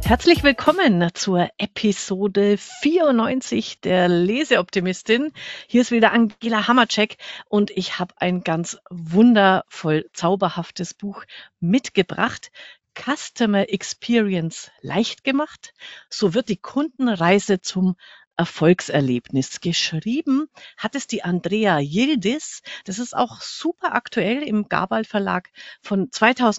Herzlich willkommen zur Episode 94 der Leseoptimistin. Hier ist wieder Angela Hammercheck und ich habe ein ganz wundervoll zauberhaftes Buch mitgebracht. Customer Experience leicht gemacht. So wird die Kundenreise zum Erfolgserlebnis. Geschrieben hat es die Andrea Yildiz. Das ist auch super aktuell im Gabal Verlag von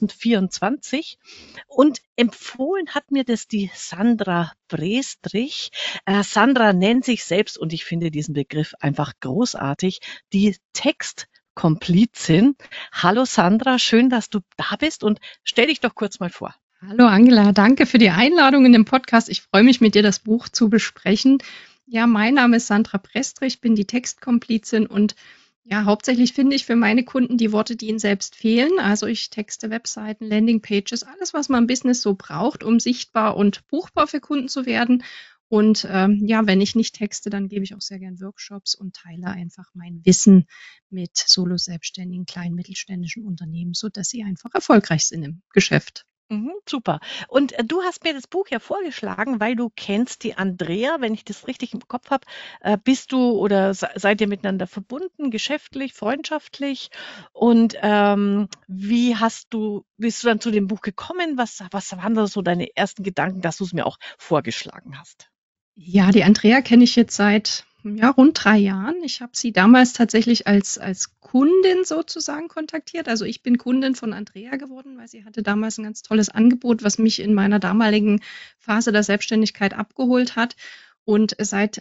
2024. Und empfohlen hat mir das die Sandra Brestrich. Sandra nennt sich selbst, und ich finde diesen Begriff einfach großartig, die Textkomplizin. Hallo Sandra, schön, dass du da bist und stell dich doch kurz mal vor. Hallo Angela, danke für die Einladung in den Podcast. Ich freue mich, mit dir das Buch zu besprechen. Ja, mein Name ist Sandra Prestrich, bin die Textkomplizin und ja, hauptsächlich finde ich für meine Kunden die Worte, die ihnen selbst fehlen. Also ich texte Webseiten, Landingpages, alles, was man im Business so braucht, um sichtbar und buchbar für Kunden zu werden. Und ja, wenn ich nicht texte, dann gebe ich auch sehr gern Workshops und teile einfach mein Wissen mit Solo-Selbstständigen, kleinen, mittelständischen Unternehmen, sodass sie einfach erfolgreich sind im Geschäft. Super. Und du hast mir das Buch ja vorgeschlagen, weil du kennst die Andrea, wenn ich das richtig im Kopf habe. Bist du oder seid ihr miteinander verbunden, geschäftlich, freundschaftlich? Und wie bist du dann zu dem Buch gekommen? Was waren da so deine ersten Gedanken, dass du es mir auch vorgeschlagen hast? Ja, die Andrea kenne ich jetzt seit ja, rund 3 Jahren. Ich habe sie damals tatsächlich als Kundin sozusagen kontaktiert. Also ich bin Kundin von Andrea geworden, weil sie hatte damals ein ganz tolles Angebot, was mich in meiner damaligen Phase der Selbstständigkeit abgeholt hat. Und seit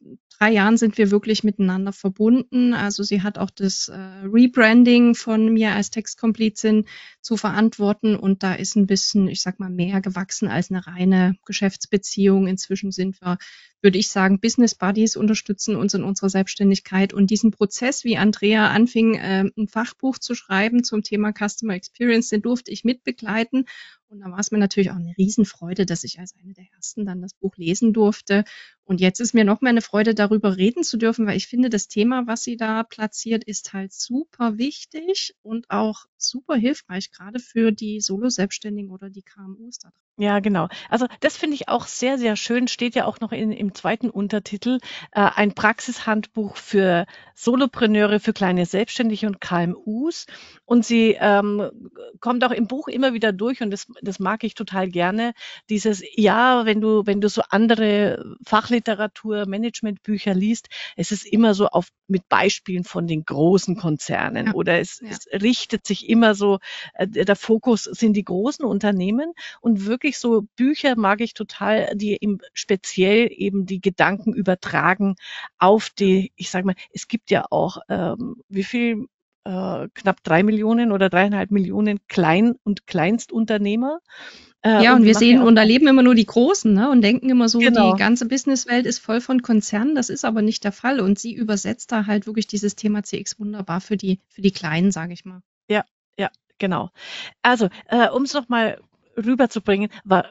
3 Jahren sind wir wirklich miteinander verbunden. Also sie hat auch das Rebranding von mir als Textkomplizin zu verantworten. Und da ist ein bisschen, ich sag mal, mehr gewachsen als eine reine Geschäftsbeziehung. Inzwischen sind wir, würde ich sagen, Business Buddies, unterstützen uns in unserer Selbstständigkeit. Und diesen Prozess, wie Andrea anfing, ein Fachbuch zu schreiben zum Thema Customer Experience, den durfte ich mitbegleiten. Und da war es mir natürlich auch eine Riesenfreude, dass ich als eine der ersten dann das Buch lesen durfte. Und jetzt ist mir noch mal eine Freude, darüber reden zu dürfen, weil ich finde, das Thema, was sie da platziert, ist halt super wichtig und auch super hilfreich, gerade für die Solo-Selbstständigen oder die KMUs da. Ja, genau. Also das finde ich auch sehr, sehr schön. Steht ja auch noch im zweiten Untertitel, ein Praxishandbuch für Solopreneure, für kleine Selbstständige und KMUs. Und sie kommt auch im Buch immer wieder durch und das mag ich total gerne. Dieses, ja, wenn du so andere Fachliteratur, Managementbücher liest, es ist immer so mit Beispielen von den großen Konzernen Ja, oder es, ja. es richtet sich immer so, der Fokus sind die großen Unternehmen. Und wirklich so Bücher mag ich total, die im speziell eben die Gedanken übertragen auf die, ich sage mal, es gibt ja auch, wie viel, knapp 3 Millionen oder 3,5 Millionen Klein- und Kleinstunternehmer. Ja, Und und die wir machen ja sehen auch und erleben immer nur die Großen, ne? Und denken immer so, die genau, ganze Businesswelt ist voll von Konzernen. Das ist aber nicht der Fall. Und sie übersetzt da halt wirklich dieses Thema CX wunderbar für die Kleinen, sage ich mal. ja, ja, genau. Also, um es noch mal rüberzubringen,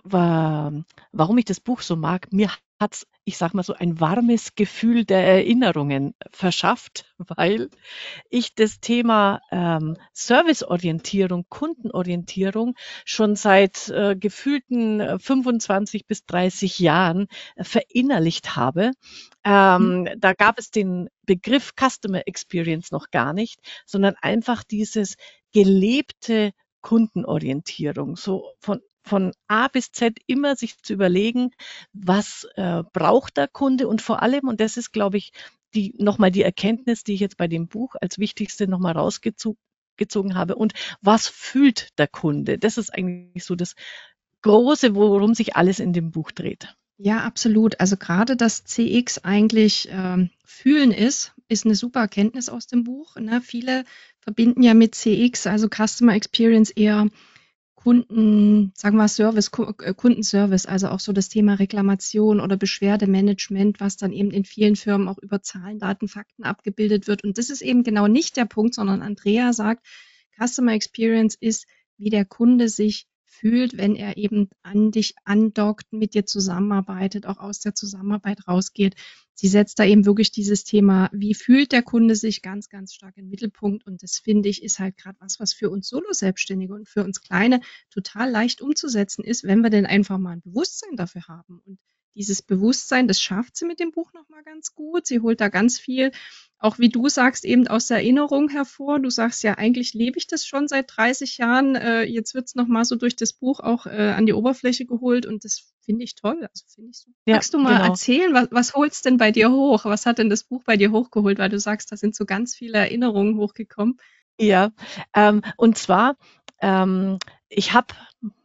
warum ich das Buch so mag, mir hat's, ich sage mal so, ein warmes Gefühl der Erinnerungen verschafft, weil ich das Thema Serviceorientierung, Kundenorientierung schon seit gefühlten 25 bis 30 Jahren verinnerlicht habe. Mhm. Da gab es den Begriff Customer Experience noch gar nicht, sondern einfach dieses gelebte Kundenorientierung, so von A bis Z immer sich zu überlegen, was braucht der Kunde und vor allem, und das ist, glaube ich, nochmal die Erkenntnis, die ich jetzt bei dem Buch als wichtigste nochmal rausgezogen habe. Und was fühlt der Kunde? Das ist eigentlich so das Große, worum sich alles in dem Buch dreht. Ja, absolut. Also gerade das CX eigentlich fühlen ist eine super Erkenntnis aus dem Buch. Ne? Viele verbinden ja mit CX, also Customer Experience, eher sagen wir Service, Kundenservice, also auch so das Thema Reklamation oder Beschwerdemanagement, was dann eben in vielen Firmen auch über Zahlen, Daten, Fakten abgebildet wird. Und das ist eben genau nicht der Punkt, sondern Andrea sagt, Customer Experience ist, wie der Kunde sich fühlt, wenn er eben an dich andockt, mit dir zusammenarbeitet, auch aus der Zusammenarbeit rausgeht. Sie setzt da eben wirklich dieses Thema, wie fühlt der Kunde sich, ganz, ganz stark im Mittelpunkt. Und das finde ich, ist halt gerade was für uns Solo-Selbstständige und für uns Kleine total leicht umzusetzen ist, wenn wir denn einfach mal ein Bewusstsein dafür haben. Und dieses Bewusstsein, das schafft sie mit dem Buch nochmal ganz gut. Sie holt da ganz viel, auch wie du sagst, eben aus der Erinnerung hervor. Du sagst ja, eigentlich lebe ich das schon seit 30 Jahren. Jetzt wird es nochmal so durch das Buch auch an die Oberfläche geholt und das finde ich toll. Also finde ich so. Ja, Magst du mal genau. erzählen, was holst denn bei dir hoch? Was hat denn das Buch bei dir hochgeholt? Weil du sagst, da sind so ganz viele Erinnerungen hochgekommen. Ja, und zwar, ich habe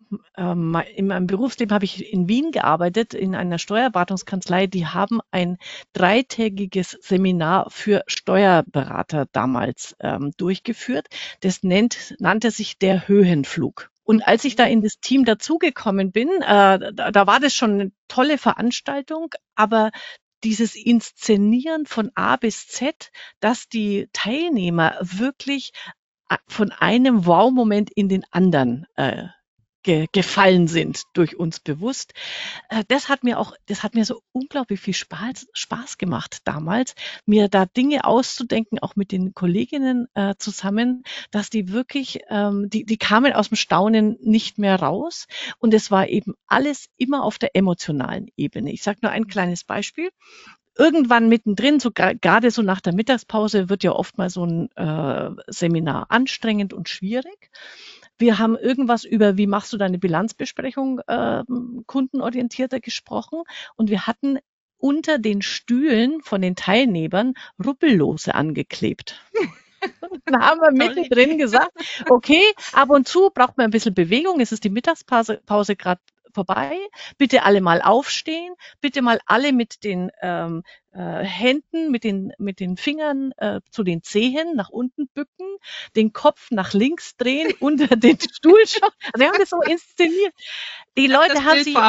in meinem Berufsleben habe ich in Wien gearbeitet, in einer Steuerberatungskanzlei. Die haben ein dreitägiges Seminar für Steuerberater damals durchgeführt. Das nannte sich der Höhenflug. Und als ich da in das Team dazugekommen bin, da war das schon eine tolle Veranstaltung, aber dieses Inszenieren von A bis Z, dass die Teilnehmer wirklich von einem Wow-Moment in den anderen gefallen sind durch uns bewusst. Das hat mir so unglaublich viel Spaß gemacht damals, mir da Dinge auszudenken, auch mit den Kolleginnen zusammen, dass die wirklich, die kamen aus dem Staunen nicht mehr raus. Und es war eben alles immer auf der emotionalen Ebene. Ich sage nur ein kleines Beispiel. Irgendwann mittendrin, so gerade so nach der Mittagspause, wird ja oft mal so ein Seminar anstrengend und schwierig. Wir haben irgendwas über, wie machst du deine Bilanzbesprechung, kundenorientierter gesprochen. Und wir hatten unter den Stühlen von den Teilnehmern Rubbellose angeklebt. Dann haben wir mittendrin gesagt, okay, ab und zu braucht man ein bisschen Bewegung. Es ist die Mittagspause gerade vorbei. Bitte alle mal aufstehen. Bitte mal alle mit den Händen, mit den Fingern zu den Zehen nach unten bücken, den Kopf nach links drehen, unter den Stuhl schauen. Also wir haben das so inszeniert. Die Leute haben sich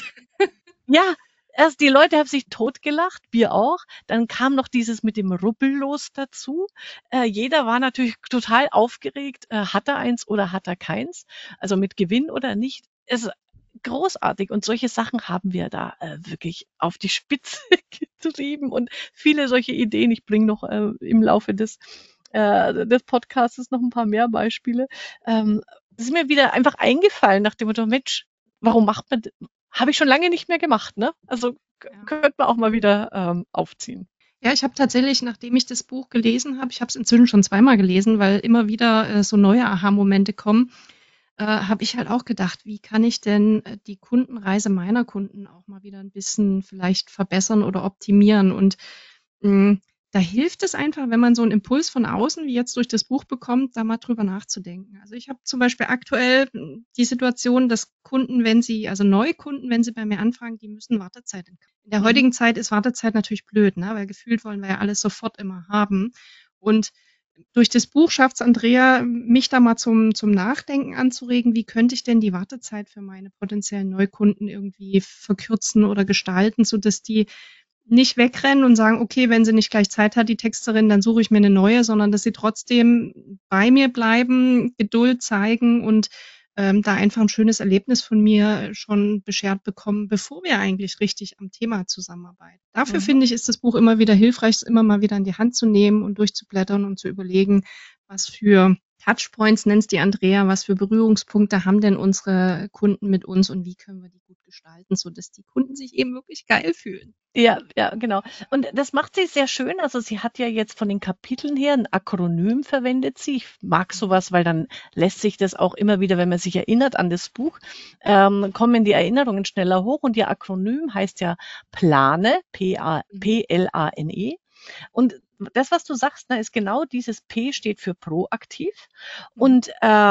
die Leute haben sich totgelacht, wir auch. Dann kam noch dieses mit dem Rubbellos dazu. Jeder war natürlich total aufgeregt. Hat er eins oder hat er keins? Also mit Gewinn oder nicht? Es ist großartig. Und solche Sachen haben wir da wirklich auf die Spitze getrieben und viele solche Ideen. Ich bringe noch im Laufe des Podcasts noch ein paar mehr Beispiele. Das ist mir wieder einfach eingefallen nach dem Motto, Mensch, warum macht man, habe ich schon lange nicht mehr gemacht, ne? Also könnte man auch mal wieder aufziehen. Ja, ich habe tatsächlich, nachdem ich das Buch gelesen habe, ich habe es inzwischen schon zweimal gelesen, weil immer wieder so neue Aha-Momente kommen, habe ich halt auch gedacht, wie kann ich denn die Kundenreise meiner Kunden auch mal wieder ein bisschen vielleicht verbessern oder optimieren? Und da hilft es einfach, wenn man so einen Impuls von außen, wie jetzt durch das Buch bekommt, da mal drüber nachzudenken. Also ich habe zum Beispiel aktuell die Situation, dass Kunden, also Neukunden, wenn sie bei mir anfragen, die müssen Wartezeit in Kauf. In der heutigen Zeit ist Wartezeit natürlich blöd, ne? Weil gefühlt wollen wir ja alles sofort immer haben. Und durch das Buch schafft es Andrea, mich da mal zum Nachdenken anzuregen, wie könnte ich denn die Wartezeit für meine potenziellen Neukunden irgendwie verkürzen oder gestalten, sodass die nicht wegrennen und sagen, okay, wenn sie nicht gleich Zeit hat, die Texterin, dann suche ich mir eine neue, sondern dass sie trotzdem bei mir bleiben, Geduld zeigen und da einfach ein schönes Erlebnis von mir schon beschert bekommen, bevor wir eigentlich richtig am Thema zusammenarbeiten. Dafür finde ich, ist das Buch immer wieder hilfreich, es immer mal wieder in die Hand zu nehmen und durchzublättern und zu überlegen, was für Touchpoints nennt die Andrea, was für Berührungspunkte haben denn unsere Kunden mit uns und wie können wir die gut gestalten, sodass die Kunden sich eben wirklich geil fühlen. Ja, genau. Und das macht sie sehr schön. Also sie hat ja jetzt von den Kapiteln her ein Akronym verwendet sie. Ich mag sowas, weil dann lässt sich das auch immer wieder, wenn man sich erinnert an das Buch, kommen die Erinnerungen schneller hoch. Und ihr Akronym heißt ja PLANE, P-L-A-N-E. Und das, was du sagst, ist genau dieses P steht für proaktiv. Und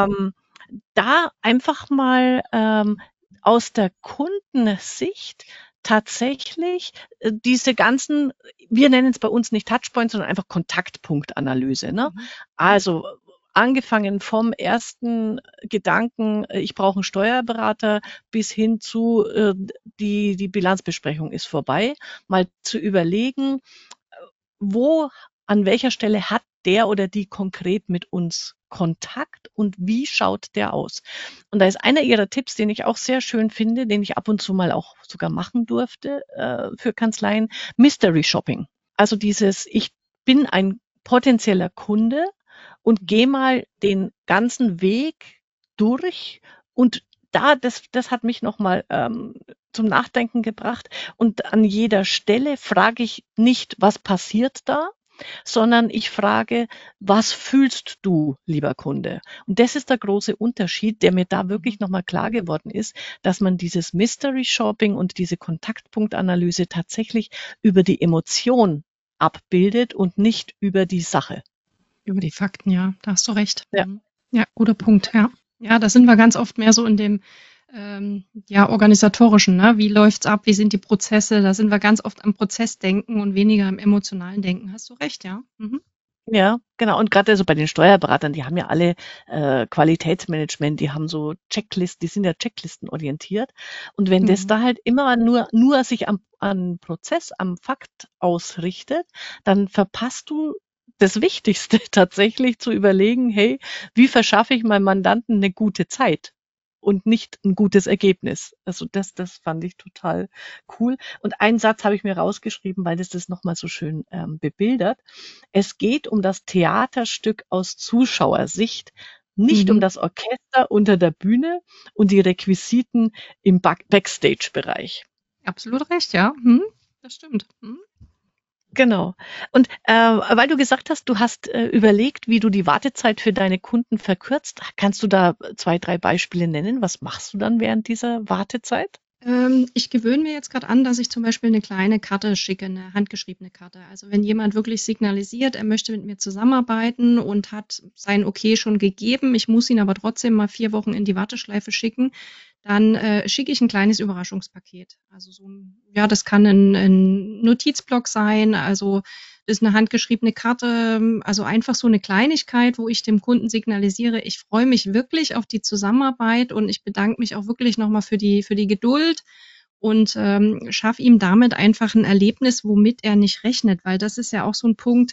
da einfach mal aus der Kundensicht tatsächlich diese ganzen, wir nennen es bei uns nicht Touchpoints, sondern einfach Kontaktpunktanalyse. Ne? Also angefangen vom ersten Gedanken, ich brauche einen Steuerberater, bis hin zu die Bilanzbesprechung ist vorbei, mal zu überlegen, an welcher Stelle hat der oder die konkret mit uns Kontakt und wie schaut der aus? Und da ist einer ihrer Tipps, den ich auch sehr schön finde, den ich ab und zu mal auch sogar machen durfte für Kanzleien, Mystery Shopping. Also dieses, ich bin ein potenzieller Kunde und gehe mal den ganzen Weg durch und das hat mich nochmal zum Nachdenken gebracht. Und an jeder Stelle frage ich nicht, was passiert da, sondern ich frage, was fühlst du, lieber Kunde? Und das ist der große Unterschied, der mir da wirklich nochmal klar geworden ist, dass man dieses Mystery Shopping und diese Kontaktpunktanalyse tatsächlich über die Emotion abbildet und nicht über die Sache. Über die Fakten, ja, da hast du recht. Ja. Ja, guter Punkt, ja. Ja, da sind wir ganz oft mehr so in dem ja, organisatorischen, ne? Wie läuft's ab? Wie sind die Prozesse? Da sind wir ganz oft am Prozessdenken und weniger im emotionalen Denken. Hast du recht, ja. Mhm. Ja, genau. Und gerade so bei den Steuerberatern, die haben ja alle Qualitätsmanagement, die haben so Checklisten, die sind ja checklistenorientiert. Und wenn das da halt immer nur sich am Prozess, am Fakt ausrichtet, dann verpasst du das Wichtigste tatsächlich zu überlegen, hey, wie verschaffe ich meinem Mandanten eine gute Zeit und nicht ein gutes Ergebnis? Also das fand ich total cool. Und einen Satz habe ich mir rausgeschrieben, weil das nochmal so schön bebildert. Es geht um das Theaterstück aus Zuschauersicht, nicht um das Orchester unter der Bühne und die Requisiten im Backstage-Bereich. Absolut recht, ja. Das stimmt. Genau. Und weil du gesagt hast, du hast überlegt, wie du die Wartezeit für deine Kunden verkürzt, kannst du da 2, 3 Beispiele nennen? Was machst du dann während dieser Wartezeit? Ich gewöhne mir jetzt gerade an, dass ich zum Beispiel eine kleine Karte schicke, eine handgeschriebene Karte. Also wenn jemand wirklich signalisiert, er möchte mit mir zusammenarbeiten und hat sein Okay schon gegeben, ich muss ihn aber trotzdem mal 4 Wochen in die Warteschleife schicken, dann schicke ich ein kleines Überraschungspaket. Also so ja, das kann ein Notizblock sein, also das ist eine handgeschriebene Karte, also einfach so eine Kleinigkeit, wo ich dem Kunden signalisiere, ich freue mich wirklich auf die Zusammenarbeit und ich bedanke mich auch wirklich nochmal für die Geduld und schaffe ihm damit einfach ein Erlebnis, womit er nicht rechnet, weil das ist ja auch so ein Punkt,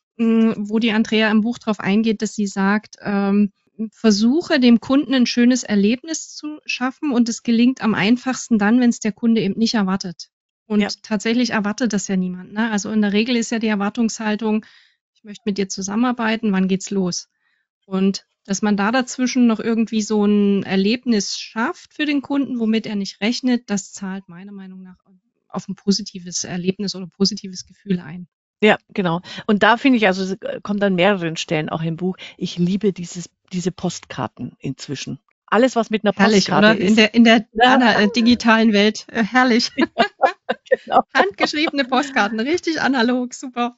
wo die Andrea im Buch drauf eingeht, dass sie sagt, versuche dem Kunden ein schönes Erlebnis zu schaffen und es gelingt am einfachsten dann, wenn es der Kunde eben nicht erwartet. Und tatsächlich erwartet das ja niemand. Ne? Also in der Regel ist ja die Erwartungshaltung, ich möchte mit dir zusammenarbeiten, wann geht's los? Und dass man da dazwischen noch irgendwie so ein Erlebnis schafft für den Kunden, womit er nicht rechnet, das zahlt meiner Meinung nach auf ein positives Erlebnis oder positives Gefühl ein. Ja, genau. Und da finde ich, also es kommt an mehreren Stellen auch im Buch, ich liebe diese Postkarten inzwischen. Alles, was mit einer Herrlich, Postkarte oder? ist. In der digitalen Welt. Herrlich. Genau. Handgeschriebene Postkarten, richtig analog, super.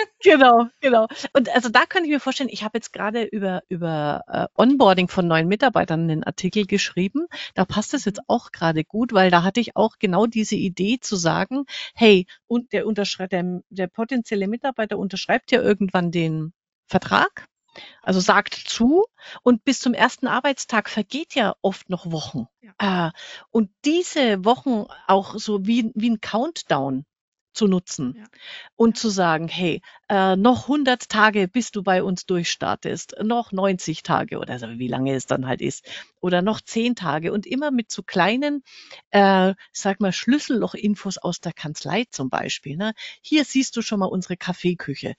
Genau. Und also da könnte ich mir vorstellen, ich habe jetzt gerade über Onboarding von neuen Mitarbeitern einen Artikel geschrieben. Da passt es jetzt auch gerade gut, weil da hatte ich auch genau diese Idee zu sagen, hey, und der potenzielle Mitarbeiter unterschreibt ja irgendwann den Vertrag, also sagt zu, und bis zum ersten Arbeitstag vergeht ja oft noch Wochen. Ja. Und diese Wochen auch so wie ein Countdown zu nutzen. Ja. Und zu sagen, hey, noch 100 Tage, bis du bei uns durchstartest, noch 90 Tage oder so, wie lange es dann halt ist, oder noch 10 Tage und immer mit so kleinen, sag mal, Schlüsselloch-Infos aus der Kanzlei zum Beispiel. Ne? Hier siehst du schon mal unsere Kaffeeküche.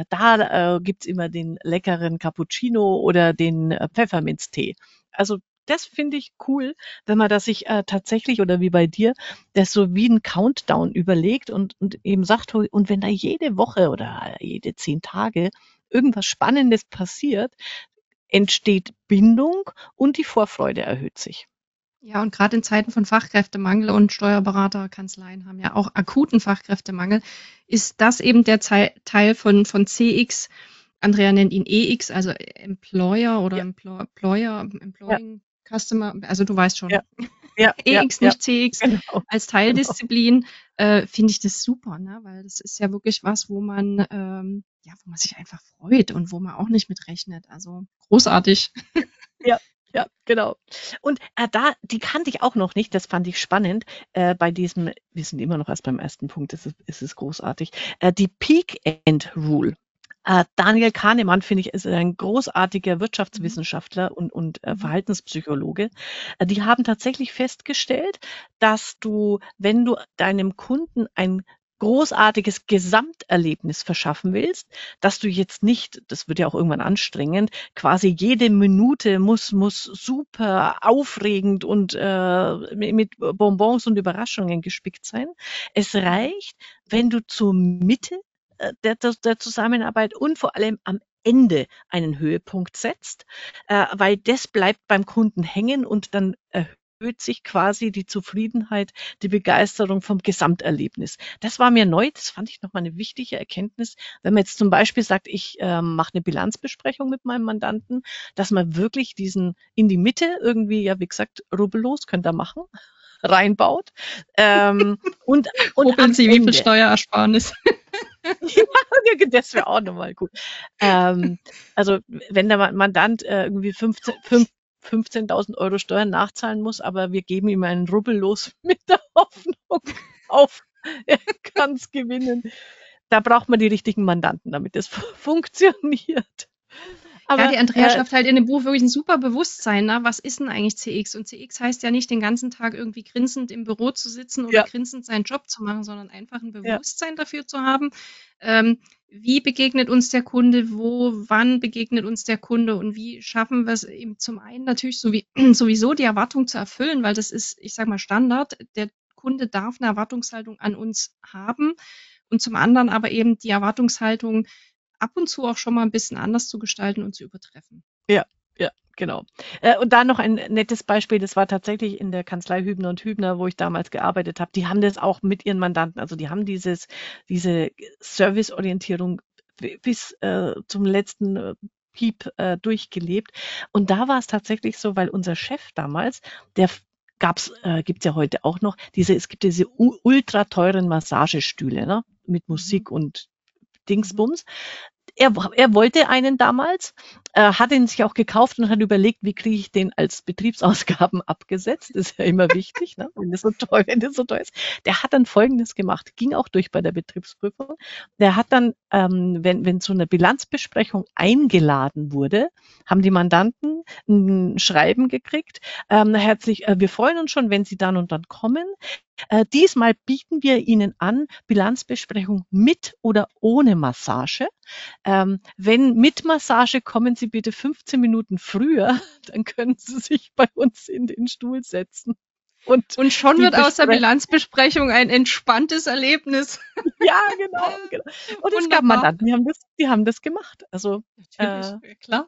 Da gibt's immer den leckeren Cappuccino oder den Pfefferminztee. Also das finde ich cool, wenn man das sich tatsächlich oder wie bei dir das so wie ein Countdown überlegt und eben sagt, und wenn da jede Woche oder jede 10 Tage irgendwas Spannendes passiert, entsteht Bindung und die Vorfreude erhöht sich. Ja, und gerade in Zeiten von Fachkräftemangel und Steuerberaterkanzleien haben ja auch akuten Fachkräftemangel, ist das eben der Teil von CX. Andrea nennt ihn EX, also Employer oder Ja. Employing Customer, also du weißt schon. Ja. EX, nicht CX, Genau. als Teildisziplin, finde ich das super, ne? Weil das ist ja wirklich was, wo man sich einfach freut und wo man auch nicht mit rechnet. Also großartig. Ja, genau. Und die kannte ich auch noch nicht, das fand ich spannend, bei diesem, wir sind immer noch erst beim ersten Punkt, ist es großartig, die Peak End Rule. Daniel Kahnemann, finde ich, ist ein großartiger Mhm. Wirtschaftswissenschaftler und Mhm. Verhaltenspsychologe. Die haben tatsächlich festgestellt, dass du, wenn du deinem Kunden ein großartiges Gesamterlebnis verschaffen willst, dass du jetzt nicht, das wird ja auch irgendwann anstrengend, quasi jede Minute muss super aufregend und mit Bonbons und Überraschungen gespickt sein. Es Mhm. reicht, wenn du zur Mitte der Zusammenarbeit und vor allem am Ende einen Höhepunkt setzt, weil das bleibt beim Kunden hängen und dann erhöht sich quasi die Zufriedenheit, die Begeisterung vom Gesamterlebnis. Das war mir neu, das fand ich nochmal eine wichtige Erkenntnis. Wenn man jetzt zum Beispiel sagt, ich mache eine Bilanzbesprechung mit meinem Mandanten, dass man wirklich diesen in die Mitte irgendwie, ja wie gesagt, rubbellos könnt ihr machen, reinbaut und Rubbeln am Sie, wie viel Ende. Steuerersparnis? Ja, das wäre auch nochmal gut. Ähm, also wenn der Mandant irgendwie 15.000 Euro Steuern nachzahlen muss, aber wir geben ihm einen Rubbel los mit der Hoffnung auf, er kann es gewinnen. Da braucht man die richtigen Mandanten, damit das funktioniert. Ja, Aber die Andrea schafft halt in dem Buch wirklich ein super Bewusstsein, ne? Was ist denn eigentlich CX? Und CX heißt ja nicht, den ganzen Tag irgendwie grinsend im Büro zu sitzen oder ja, grinsend seinen Job zu machen, sondern einfach ein ja, Bewusstsein dafür zu haben, wie begegnet uns der Kunde, wo, wann begegnet uns der Kunde und wie schaffen wir es eben zum einen natürlich sowieso die Erwartung zu erfüllen, weil das ist, ich sage mal, Standard. Der Kunde darf eine Erwartungshaltung an uns haben und zum anderen aber eben die Erwartungshaltung ab und zu auch schon mal ein bisschen anders zu gestalten und zu übertreffen. ja, ja, genau. Und da noch ein nettes Beispiel, das war tatsächlich in der Kanzlei Hübner und Hübner, wo ich damals gearbeitet habe. Die haben das auch mit ihren Mandanten, also die haben diese Serviceorientierung bis zum letzten Piep durchgelebt. Und da war es tatsächlich so, weil unser Chef damals, der gibt's ja heute auch noch, es gibt diese ultra teuren Massagestühle, ne? Mit Mhm. Musik und Mhm. Dingsbums. Er wollte einen damals, hat ihn sich auch gekauft und hat überlegt, wie kriege ich den als Betriebsausgaben abgesetzt. Ist ja immer wichtig, ne? Wenn das so teuer ist. Der hat dann Folgendes gemacht, ging auch durch bei der Betriebsprüfung. Der hat dann, wenn so eine Bilanzbesprechung eingeladen wurde, haben die Mandanten ein Schreiben gekriegt. Wir freuen uns schon, wenn Sie dann und dann kommen. Diesmal bieten wir Ihnen an, Bilanzbesprechung mit oder ohne Massage. Wenn mit Massage kommen Sie bitte 15 Minuten früher, dann können Sie sich bei uns in den Stuhl setzen und Und schon die wird aus der besprechen. Bilanzbesprechung ein entspanntes Erlebnis. Ja, genau, genau. Und es gab Wunderbar. Mandanten, die haben das gemacht. Also Natürlich, äh, ja klar.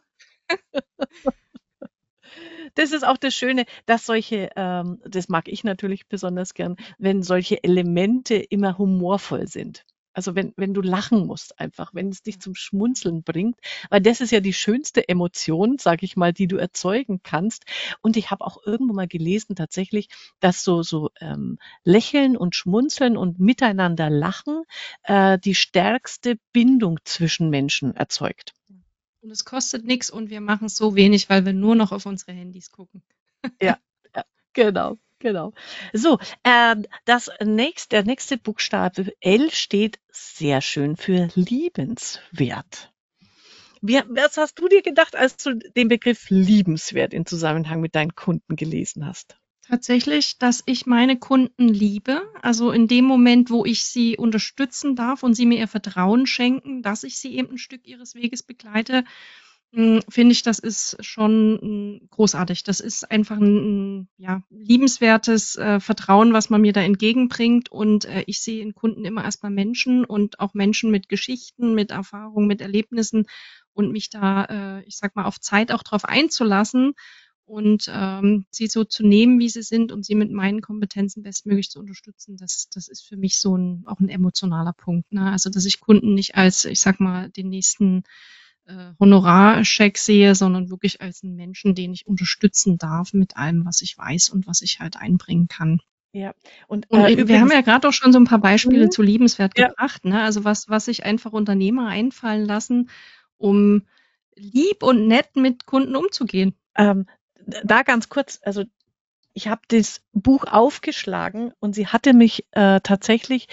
das ist auch das Schöne, dass das mag ich natürlich besonders gern, wenn solche Elemente immer humorvoll sind. Also wenn du lachen musst einfach, wenn es dich zum Schmunzeln bringt, weil das ist ja die schönste Emotion, sage ich mal, die du erzeugen kannst. Und ich habe auch irgendwo mal gelesen tatsächlich, dass Lächeln und Schmunzeln und miteinander lachen die stärkste Bindung zwischen Menschen erzeugt. Und es kostet nichts und wir machen es so wenig, weil wir nur noch auf unsere Handys gucken. Ja, ja, genau, genau. So, der nächste Buchstabe L steht sehr schön für liebenswert. Was hast du dir gedacht, als du den Begriff liebenswert in Zusammenhang mit deinen Kunden gelesen hast? Tatsächlich, dass ich meine Kunden liebe. Also in dem Moment, wo ich sie unterstützen darf und sie mir ihr Vertrauen schenken, dass ich sie eben ein Stück ihres Weges begleite, finde ich, das ist schon großartig. Das ist einfach ein ja, liebenswertes Vertrauen, was man mir da entgegenbringt. Und ich sehe in Kunden immer erstmal Menschen und auch Menschen mit Geschichten, mit Erfahrungen, mit Erlebnissen und mich da, ich sag mal, auf Zeit auch drauf einzulassen und sie so zu nehmen, wie sie sind und sie mit meinen Kompetenzen bestmöglich zu unterstützen, das ist für mich so auch ein emotionaler Punkt. Ne? Also, dass ich Kunden nicht als, ich sag mal, den nächsten Honorarcheck sehe, sondern wirklich als einen Menschen, den ich unterstützen darf mit allem, was ich weiß und was ich halt einbringen kann. Ja, und Und wir haben übrigens, ja gerade auch schon so ein paar Beispiele mhm, zu liebenswert ja, gebracht, ne? Also was sich einfach Unternehmer einfallen lassen, um lieb und nett mit Kunden umzugehen. da ganz kurz, also ich habe das Buch aufgeschlagen und sie hatte mich tatsächlich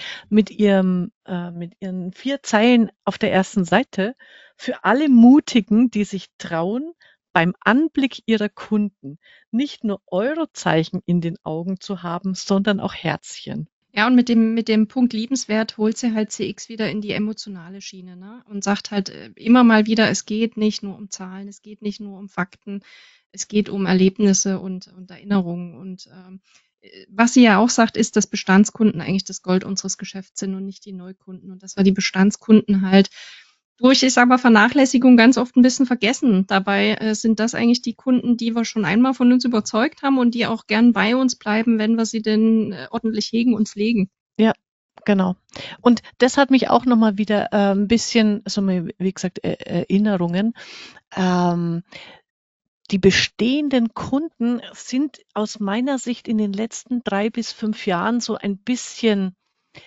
mit ihren 4 Zeilen auf der ersten Seite für alle Mutigen, die sich trauen, beim Anblick ihrer Kunden nicht nur Eurozeichen in den Augen zu haben, sondern auch Herzchen. Ja, und mit dem Punkt liebenswert holt sie halt CX wieder in die emotionale Schiene, ne? Und sagt halt immer mal wieder, es geht nicht nur um Zahlen, es geht nicht nur um Fakten, es geht um Erlebnisse und Erinnerungen. Und was sie ja auch sagt, ist, dass Bestandskunden eigentlich das Gold unseres Geschäfts sind und nicht die Neukunden. Und dass wir die Bestandskunden halt durch, ich sage mal, Vernachlässigung ganz oft ein bisschen vergessen. Dabei sind das eigentlich die Kunden, die wir schon einmal von uns überzeugt haben und die auch gern bei uns bleiben, wenn wir sie denn ordentlich hegen und pflegen. Ja, genau. Und das hat mich auch noch mal wieder, 'n bisschen so wie gesagt, Erinnerungen. Ähm, Die bestehenden Kunden sind aus meiner Sicht in den letzten 3 bis 5 Jahren so ein bisschen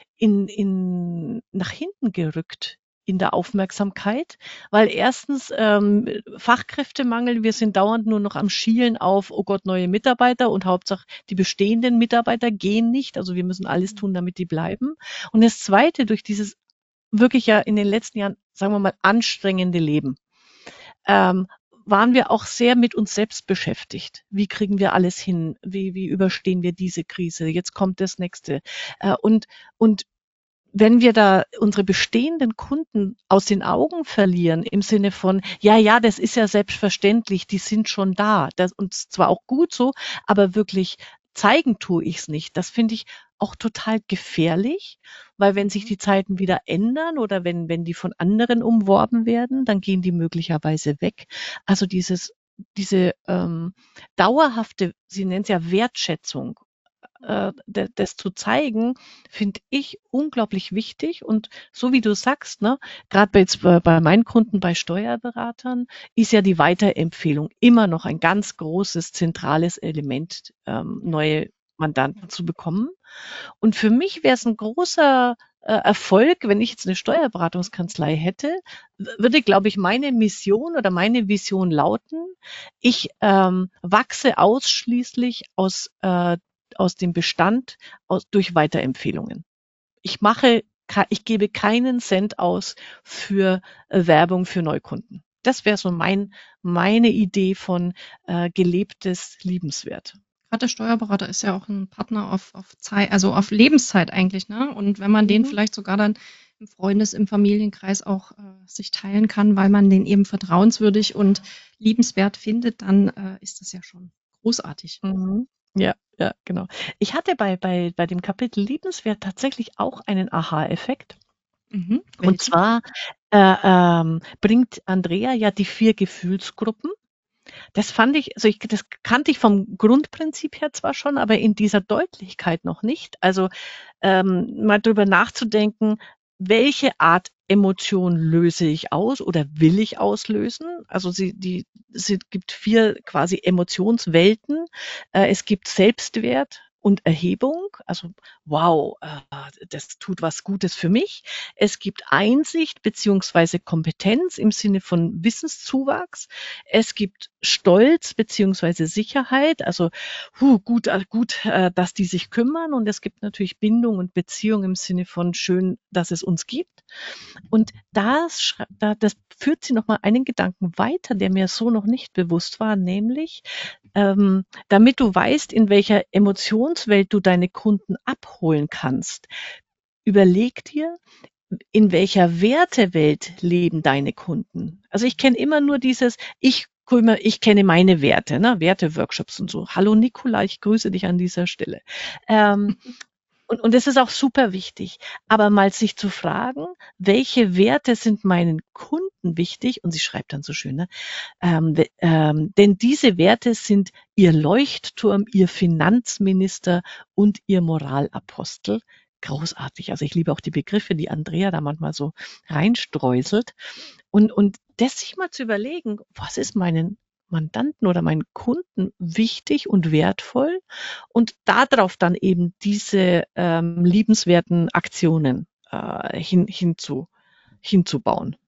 in nach hinten gerückt in der Aufmerksamkeit, weil erstens, Fachkräftemangel, wir sind dauernd nur noch am Schielen auf: „Oh Gott, neue Mitarbeiter" und Hauptsache die bestehenden Mitarbeiter gehen nicht. Also, wir müssen alles tun, damit die bleiben. Und das Zweite, durch dieses wirklich ja in den letzten Jahren, sagen wir mal, anstrengende Leben, ähm, waren wir auch sehr mit uns selbst beschäftigt. Wie kriegen wir alles hin? Wie überstehen wir diese Krise? Jetzt kommt das Nächste. Und wenn wir da unsere bestehenden Kunden aus den Augen verlieren, im Sinne von, ja, ja, das ist ja selbstverständlich, die sind schon da. Das, und zwar auch gut so, aber wirklich zeigen tue ich es nicht. Das finde ich auch total gefährlich, weil wenn sich die Zeiten wieder ändern oder wenn die von anderen umworben werden, dann gehen die möglicherweise weg. Also diese dauerhafte, sie nennt es ja Wertschätzung, das zu zeigen, finde ich unglaublich wichtig. Und so wie du sagst, ne, gerade bei meinen Kunden, bei Steuerberatern, ist ja die Weiterempfehlung immer noch ein ganz großes, zentrales Element, neue Mandanten zu bekommen. Und für mich wäre es ein großer Erfolg, wenn ich jetzt eine Steuerberatungskanzlei hätte, würde, glaube ich, meine Mission oder meine Vision lauten, ich wachse ausschließlich aus dem Bestand durch Weiterempfehlungen. Ich gebe keinen Cent aus für Werbung für Neukunden. Das wäre so meine Idee von gelebtes Liebenswert. Gerade der Steuerberater ist ja auch ein Partner auf Zeit, also auf Lebenszeit eigentlich, ne? Und wenn man den Mhm. vielleicht sogar dann im Familienkreis auch sich teilen kann, weil man den eben vertrauenswürdig und liebenswert findet, dann ist das ja schon großartig. Mhm. Ja, ja, genau. Ich hatte bei dem Kapitel Liebenswert tatsächlich auch einen Aha-Effekt. Mhm. Und Welchen? zwar bringt Andrea ja die 4 Gefühlsgruppen. Das kannte ich vom Grundprinzip her zwar schon, aber in dieser Deutlichkeit noch nicht. Also mal drüber nachzudenken, welche Art Emotion löse ich aus oder will ich auslösen? Also sie gibt 4 quasi Emotionswelten. Es gibt Selbstwert und Erhebung, also wow, das tut was Gutes für mich. Es gibt Einsicht beziehungsweise Kompetenz im Sinne von Wissenszuwachs. Es gibt Stolz beziehungsweise Sicherheit, also gut, dass die sich kümmern. Und es gibt natürlich Bindung und Beziehung im Sinne von schön, dass es uns gibt. Und das führt sie noch mal einen Gedanken weiter, der mir so noch nicht bewusst war, nämlich, damit du weißt, in welcher Emotionswelt du deine Kunden abholen kannst, überleg dir, in welcher Wertewelt leben deine Kunden? Also ich kenne immer nur ich kenne meine Werte, ne? Werteworkshops und so. Hallo Nicola, ich grüße dich an dieser Stelle. Ähm, und das ist auch super wichtig. Aber mal sich zu fragen, welche Werte sind meinen Kunden wichtig? Und sie schreibt dann so schön, ne? Denn diese Werte sind ihr Leuchtturm, ihr Finanzminister und ihr Moralapostel. Großartig. Also ich liebe auch die Begriffe, die Andrea da manchmal so reinstreuselt. Und das sich mal zu überlegen, was ist meinen Mandanten oder meinen Kunden wichtig und wertvoll und darauf dann eben diese liebenswerten Aktionen hinzubauen.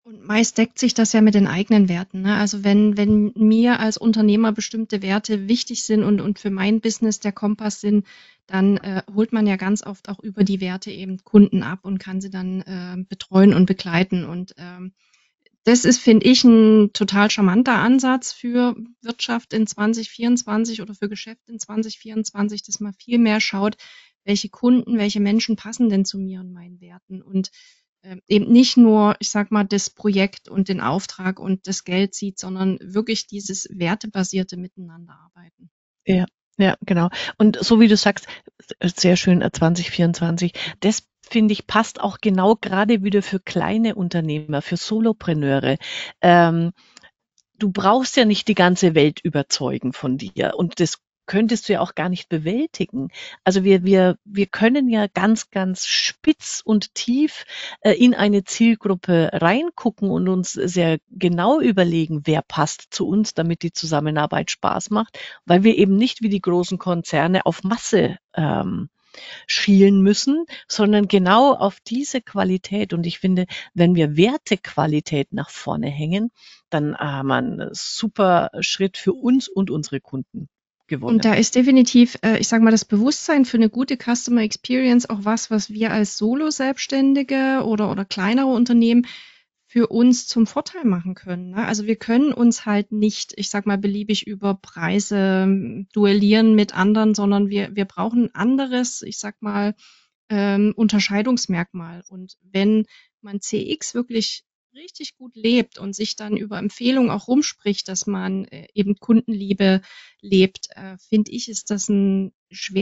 Und meist deckt sich das ja mit den eigenen Werten, ne? Also wenn mir als Unternehmer bestimmte Werte wichtig sind und für mein Business der Kompass sind, dann holt man ja ganz oft auch über die Werte eben Kunden ab und kann sie dann betreuen und begleiten. Und das ist, finde ich, ein total charmanter Ansatz für Wirtschaft in 2024 oder für Geschäft in 2024, dass man viel mehr schaut, welche Kunden, welche Menschen passen denn zu mir und meinen Werten und eben nicht nur, ich sag mal, das Projekt und den Auftrag und das Geld sieht, sondern wirklich dieses wertebasierte Miteinanderarbeiten. Ja, ja, genau. Und so wie du sagst, sehr schön, 2024. Das finde ich passt auch genau gerade wieder für kleine Unternehmer, für Solopreneure. Ähm, Du brauchst ja nicht die ganze Welt überzeugen von dir und das könntest du ja auch gar nicht bewältigen. Also wir können ja ganz, ganz spitz und tief in eine Zielgruppe reingucken und uns sehr genau überlegen, wer passt zu uns, damit die Zusammenarbeit Spaß macht, weil wir eben nicht wie die großen Konzerne auf Masse schielen müssen, sondern genau auf diese Qualität. Und ich finde, wenn wir Wertequalität nach vorne hängen, dann haben wir einen super Schritt für uns und unsere Kunden Und gewonnen. da ist definitiv, ich sage mal, das Bewusstsein für eine gute Customer Experience auch was wir als Solo-Selbstständige oder kleinere Unternehmen für uns zum Vorteil machen können, ne? Also, wir können uns halt nicht, ich sage mal, beliebig über Preise duellieren mit anderen, sondern wir brauchen 'n anderes, ich sage mal, Unterscheidungsmerkmal. Und wenn man CX wirklich richtig gut lebt und sich dann über Empfehlungen auch rumspricht, dass man eben Kundenliebe lebt, finde ich, ist das ein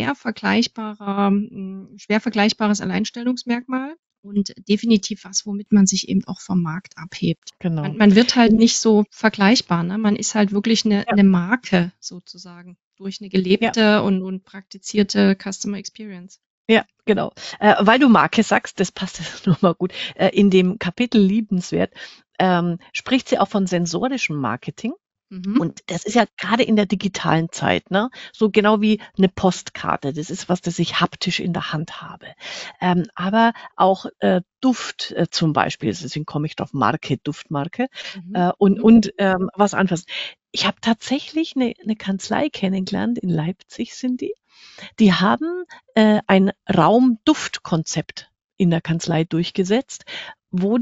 schwer vergleichbares Alleinstellungsmerkmal und definitiv was, womit man sich eben auch vom Markt abhebt. Man, Genau. man wird halt nicht so vergleichbar, ne? Man ist halt wirklich eine, Ja, eine Marke sozusagen durch eine ja, gelebte und praktizierte Customer Experience. ja, genau. Weil du Marke sagst, das passt jetzt nur mal gut. In dem Kapitel Liebenswert spricht sie auch von sensorischem Marketing. Mhm. Und das ist ja gerade in der digitalen Zeit, ne, so genau wie eine Postkarte. Das ist was, das ich haptisch in der Hand habe. Aber auch, Duft, zum Beispiel, deswegen komme ich drauf, Marke, Duftmarke, Mhm. Mhm. was anfassen. Ich habe tatsächlich eine Kanzlei kennengelernt, in Leipzig sind die. Die haben, ein Raumduftkonzept in der Kanzlei durchgesetzt, wo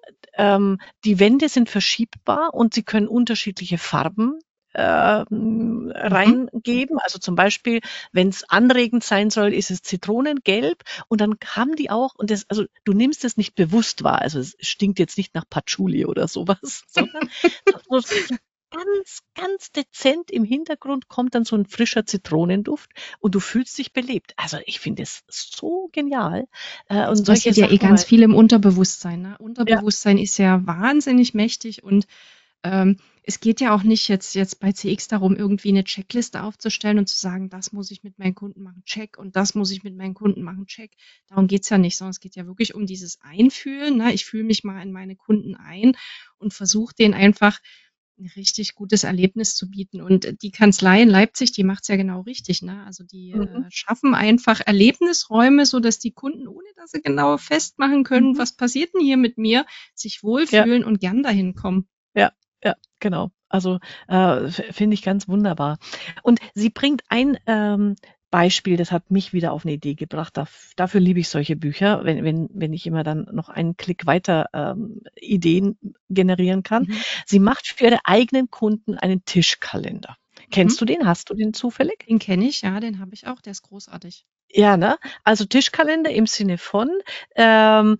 die Wände sind verschiebbar und sie können unterschiedliche Farben Mhm. reingeben. Also zum Beispiel, wenn es anregend sein soll, ist es Zitronengelb und dann haben die auch, und das, also du nimmst es nicht bewusst wahr, also es stinkt jetzt nicht nach Patchouli oder sowas, sondern so ganz, ganz dezent im Hintergrund kommt dann so ein frischer Zitronenduft und du fühlst dich belebt. Also ich finde es so genial. Es Und solche passiert ja eh Sachen ganz mal, viel im Unterbewusstsein, ne? ja, Unterbewusstsein ist ja wahnsinnig mächtig und es geht ja auch nicht jetzt bei CX darum, irgendwie eine Checkliste aufzustellen und zu sagen, das muss ich mit meinen Kunden machen, check, und das muss ich mit meinen Kunden machen, check. Darum geht's ja nicht, sondern es geht ja wirklich um dieses Einfühlen, ne? Ich fühle mich mal in meine Kunden ein und versuche denen einfach ein richtig gutes Erlebnis zu bieten. Und die Kanzlei in Leipzig, die macht's ja genau richtig, ne? Also die mhm, schaffen einfach Erlebnisräume, so dass die Kunden, ohne dass sie genau festmachen können, mhm, was passiert denn hier mit mir, sich ja, wohlfühlen und gern dahin kommen. ja, ja, genau. Also finde ich ganz wunderbar. Und sie bringt ein Beispiel, das hat mich wieder auf eine Idee gebracht. Dafür liebe ich solche Bücher, wenn ich immer dann noch einen Klick weiter Ideen generieren kann. Mhm. Sie macht für ihre eigenen Kunden einen Tischkalender. Mhm. Kennst du den? Hast du den zufällig? Den kenne ich, ja, den habe ich auch, der ist großartig. Ja, ne? Also Tischkalender im Sinne von, ähm,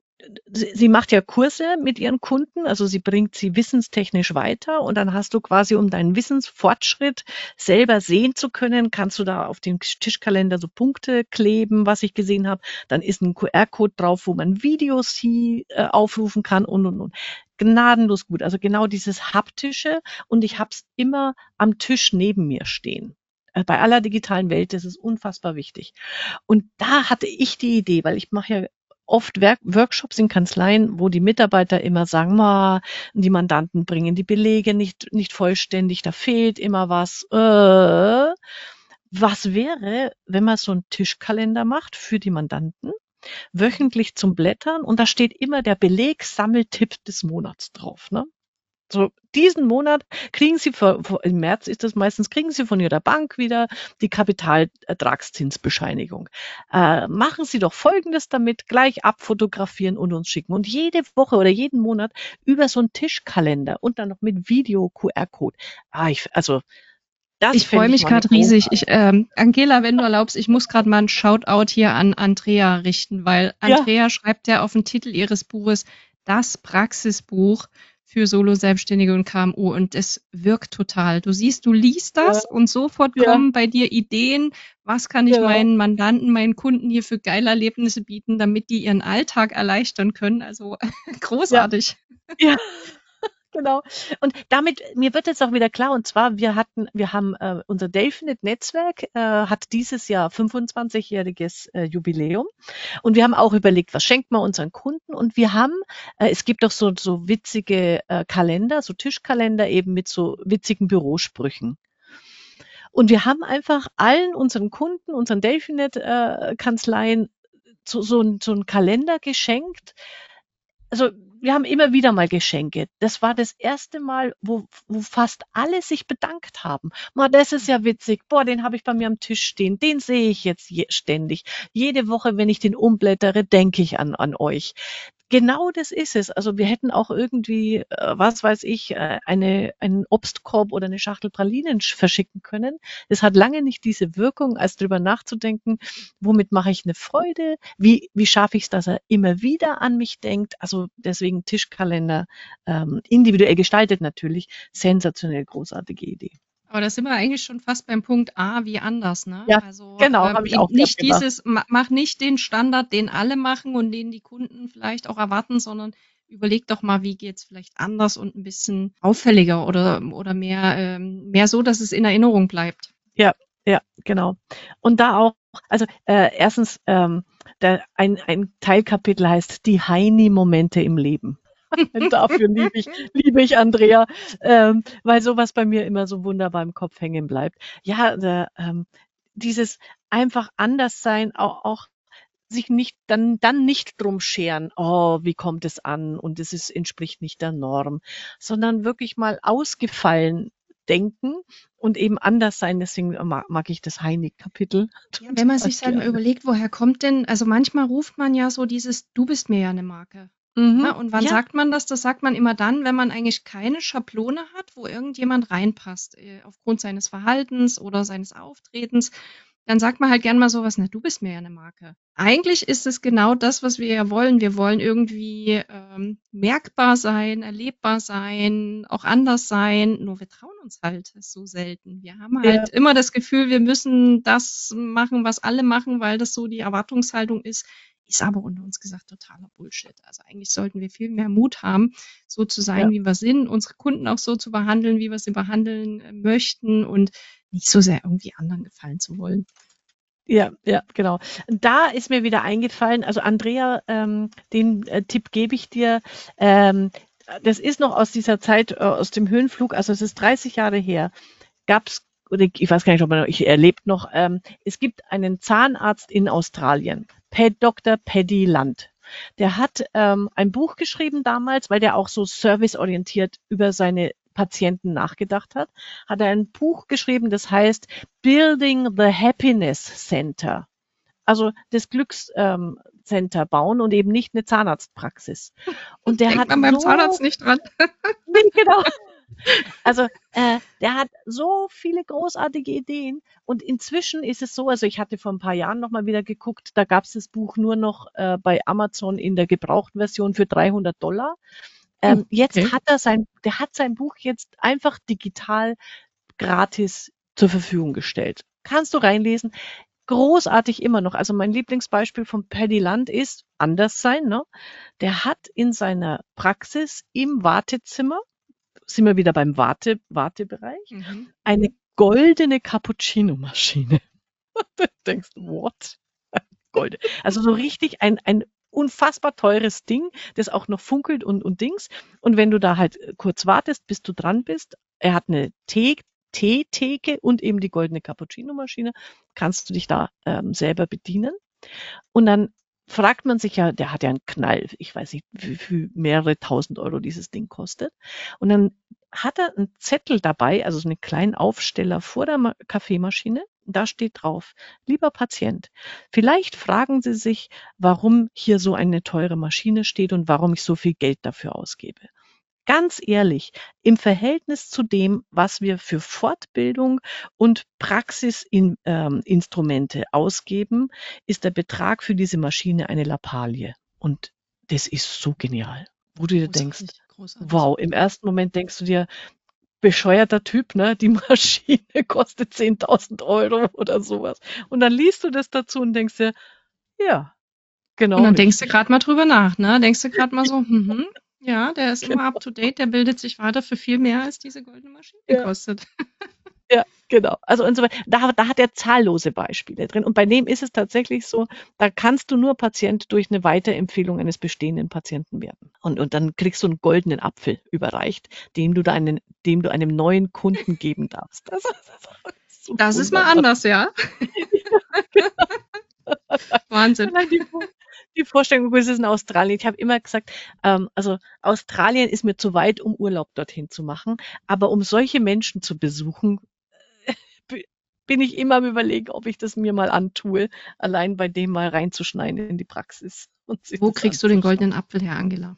sie macht ja Kurse mit ihren Kunden, also sie bringt sie wissenstechnisch weiter und dann hast du quasi, um deinen Wissensfortschritt selber sehen zu können, kannst du da auf den Tischkalender so Punkte kleben, was ich gesehen habe. Dann ist ein QR-Code drauf, wo man Videos aufrufen kann und. Gnadenlos gut. Also genau dieses Haptische und ich habe es immer am Tisch neben mir stehen. Bei aller digitalen Welt ist es unfassbar wichtig. Und da hatte ich die Idee, weil ich mache ja oft Workshops in Kanzleien, wo die Mitarbeiter immer sagen, die Mandanten bringen die Belege nicht vollständig, da fehlt immer was. Was wäre, wenn man so einen Tischkalender macht für die Mandanten? wöchentlich zum Blättern und da steht immer der Belegsammeltipp des Monats drauf, ne? So, diesen Monat kriegen Sie im März ist das meistens, kriegen Sie von Ihrer Bank wieder die Kapitalertragszinsbescheinigung. Machen Sie doch Folgendes damit, gleich abfotografieren und uns schicken. Und jede Woche oder jeden Monat über so einen Tischkalender und dann noch mit Video-QR-Code. Also, das Ich freue fände ich mich mal eine gerade riesig. großartige. Angela, wenn du erlaubst, ich muss gerade mal einen Shoutout hier an Andrea richten, weil Ja, Andrea schreibt ja auf den Titel ihres Buches das Praxisbuch für Solo-Selbstständige und KMU und es wirkt total. Du siehst, du liest ja, das und sofort ja, kommen bei dir Ideen, was kann ich genau. meinen Mandanten, meinen Kunden hier für geile Erlebnisse bieten, damit die ihren Alltag erleichtern können. Also Ja, großartig. ja. Genau. Und damit mir wird jetzt auch wieder klar, und zwar, wir haben, unser Delfinet-Netzwerk, hat dieses Jahr 25-jähriges Jubiläum. Und wir haben auch überlegt, was schenkt man unseren Kunden? Und wir haben, es gibt auch so witzige Kalender, so Tischkalender eben mit so witzigen Bürosprüchen. Und wir haben einfach allen unseren Kunden, unseren Delfinet-Kanzleien so einen Kalender geschenkt, also wir haben immer wieder mal Geschenke. Das war das erste Mal, wo fast alle sich bedankt haben. Ma, das ist ja witzig. Boah, den habe ich bei mir am Tisch stehen. Den sehe ich jetzt ständig. Jede Woche, wenn ich den umblättere, denke ich an euch. Genau das ist es. Also wir hätten auch irgendwie, was weiß ich, einen Obstkorb oder eine Schachtel Pralinen verschicken können. Das hat lange nicht diese Wirkung, als drüber nachzudenken, womit mache ich eine Freude? Wie schaffe ich es, dass er immer wieder an mich denkt? Also deswegen Tischkalender, individuell gestaltet natürlich, sensationell großartige Idee. Aber da sind wir eigentlich schon fast beim Punkt A wie anders, ne? Ja, Also genau, habe ich auch gerade nicht gedacht. mach nicht den Standard, den alle machen und den die Kunden vielleicht auch erwarten, sondern überleg doch mal, wie geht's vielleicht anders und ein bisschen auffälliger oder mehr so, dass es in Erinnerung bleibt. Ja, ja, genau. Und da auch, also erstens, ein Teilkapitel heißt die Heini-Momente im Leben. Dafür liebe ich Andrea, weil sowas bei mir immer so wunderbar im Kopf hängen bleibt. Ja, dieses einfach anders sein, auch sich dann nicht drum scheren, oh, wie kommt es an und entspricht nicht der Norm, sondern wirklich mal ausgefallen denken und eben anders sein. Deswegen mag ich das Heinig-Kapitel Ja, wenn man total sich halt mal gerne. überlegt, woher kommt denn, also manchmal ruft man ja so dieses, du bist mir ja eine Marke. Mhm. Ne? Und wann Ja, sagt man das? Das sagt man immer dann, wenn man eigentlich keine Schablone hat, wo irgendjemand reinpasst, aufgrund seines Verhaltens oder seines Auftretens. Dann sagt man halt gern mal sowas, na, du bist mir ja eine Marke. Eigentlich ist es genau das, was wir ja wollen. Wir wollen irgendwie merkbar sein, erlebbar sein, auch anders sein. Nur wir trauen uns halt so selten. Wir haben ja, halt immer das Gefühl, wir müssen das machen, was alle machen, weil das so die Erwartungshaltung ist. Ist aber unter uns gesagt totaler Bullshit. Also eigentlich sollten wir viel mehr Mut haben, so zu sein, ja. wie wir sind, unsere Kunden auch so zu behandeln, wie wir sie behandeln möchten und nicht so sehr irgendwie anderen gefallen zu wollen. Ja, ja, genau. Da ist mir wieder eingefallen, also Andrea, den Tipp gebe ich dir. Ähm, Das ist noch aus dieser Zeit, aus dem Höhenflug, also es ist 30 Jahre her, gab's, oder ich weiß gar nicht, ob er lebt noch, es gibt einen Zahnarzt in Australien, Dr. Paddy Land. Der hat ein Buch geschrieben damals, weil der auch so serviceorientiert über seine Patienten nachgedacht hat, hat er ein Buch geschrieben, das heißt Building the Happiness Center. Also das Glückscenter bauen und eben nicht eine Zahnarztpraxis. Und der Denkt hat man beim so, Zahnarzt nicht dran. nee, genau, also, der hat so viele großartige Ideen und inzwischen ist es so, also ich hatte vor ein paar Jahren noch mal wieder geguckt, da gab's das Buch nur noch bei Amazon in der gebrauchten Version für $300. Jetzt Okay. hat der hat sein Buch jetzt einfach digital gratis zur Verfügung gestellt. Kannst du reinlesen. Großartig immer noch. Also mein Lieblingsbeispiel von Paddy Land ist anders sein, ne? Der hat in seiner Praxis im Wartezimmer, sind wir wieder beim Wartebereich, Mhm. eine goldene Cappuccino-Maschine. Du denkst, what? Gold. Also so richtig ein unfassbar teures Ding, das auch noch funkelt und Dings. Und wenn du da halt kurz wartest, bis du dran bist, er hat eine Teetheke und eben die goldene Cappuccino-Maschine, kannst du dich da selber bedienen. Und dann fragt man sich ja, der hat ja einen Knall, ich weiß nicht, wie mehrere tausend Euro dieses Ding kostet. Und dann hat er einen Zettel dabei, also so einen kleinen Aufsteller vor der Kaffeemaschine. Da steht drauf, lieber Patient, vielleicht fragen Sie sich, warum hier so eine teure Maschine steht und warum ich so viel Geld dafür ausgebe. Ganz ehrlich, im Verhältnis zu dem, was wir für Fortbildung und Praxisinstrumente ausgeben, ist der Betrag für diese Maschine eine Lappalie. Und das ist so genial, wo du dir denkst, Großartig, großartig. wow, im ersten Moment denkst du dir, bescheuerter Typ, ne? Die Maschine kostet 10.000 Euro oder sowas. Und dann liest du das dazu und denkst dir, ja, Und genau dann denkst du richtig. gerade mal drüber nach, ne? Denkst du gerade mal so, ja, der ist immer up Genau. to date, der bildet sich weiter für viel mehr, als diese goldene Maschine Ja. kostet. Ja, genau. Also und so weiter. Da hat er zahllose Beispiele drin. Und bei dem ist es tatsächlich so, da kannst du nur Patient durch eine Weiterempfehlung eines bestehenden Patienten werden. Und dann kriegst du einen goldenen Apfel überreicht, dem du einem neuen Kunden geben darfst. Das ist so Das ist mal wunderbar. anders, ja. Wahnsinn. Allein die Vorstellung, es ist in Australien. Ich habe immer gesagt, also Australien ist mir zu weit, um Urlaub dorthin zu machen. Aber um solche Menschen zu besuchen, bin ich immer am Überlegen, ob ich das mir mal antue, allein bei dem mal reinzuschneiden in die Praxis und sich Wo das kriegst du den anzuschauen. goldenen Apfel her, Angela?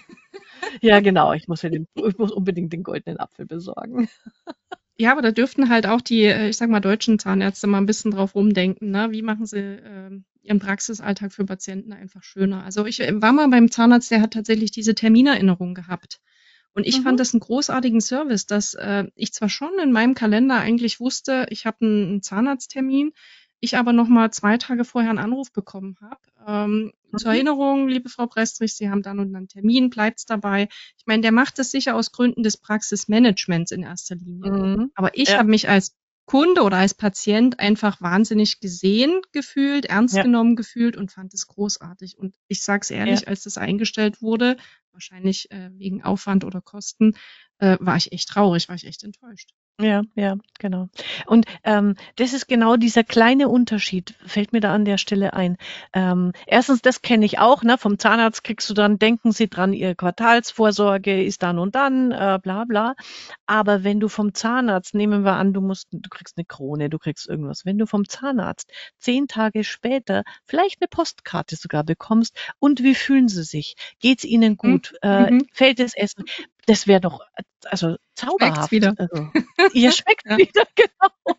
Ja, genau, ich muss unbedingt den goldenen Apfel besorgen. Ja, aber da dürften halt auch die, ich sag mal, deutschen Zahnärzte mal ein bisschen drauf rumdenken, ne? Wie machen sie ihren Praxisalltag für Patienten einfach schöner? Also ich war mal beim Zahnarzt, der hat tatsächlich diese Terminerinnerung gehabt. Und ich Mhm, fand das einen großartigen Service, dass ich zwar schon in meinem Kalender eigentlich wusste, ich habe einen Zahnarzttermin, ich aber noch mal 2 Tage vorher einen Anruf bekommen habe. Zur mhm, Erinnerung, liebe Frau Prestrich, Sie haben dann und dann einen Termin, bleibt's dabei. Ich meine, der macht das sicher aus Gründen des Praxismanagements in erster Linie. mhm. Aber ich Ja, habe mich als Kunde oder als Patient einfach wahnsinnig gesehen gefühlt, ernst ja, genommen gefühlt und fand es großartig. Und ich sage es ja. ehrlich, als das eingestellt wurde, wahrscheinlich wegen Aufwand oder Kosten, war ich echt traurig, war ich echt enttäuscht. Ja, ja, genau. Und das ist genau dieser kleine Unterschied, fällt mir da an der Stelle ein. Erstens, das kenne ich auch, ne? Vom Zahnarzt kriegst du dann, denken Sie dran, Ihre Quartalsvorsorge ist dann und dann, bla bla. Aber wenn du vom Zahnarzt, nehmen wir an, du kriegst eine Krone, du kriegst irgendwas, wenn du vom Zahnarzt 10 Tage später vielleicht eine Postkarte sogar bekommst, und wie fühlen Sie sich? Geht's Ihnen Mhm. gut? Mhm. Fällt das Essen? Das wäre doch also Schmeckt's zauberhaft. wieder. Also ihr schmeckt Ja. wieder, genau.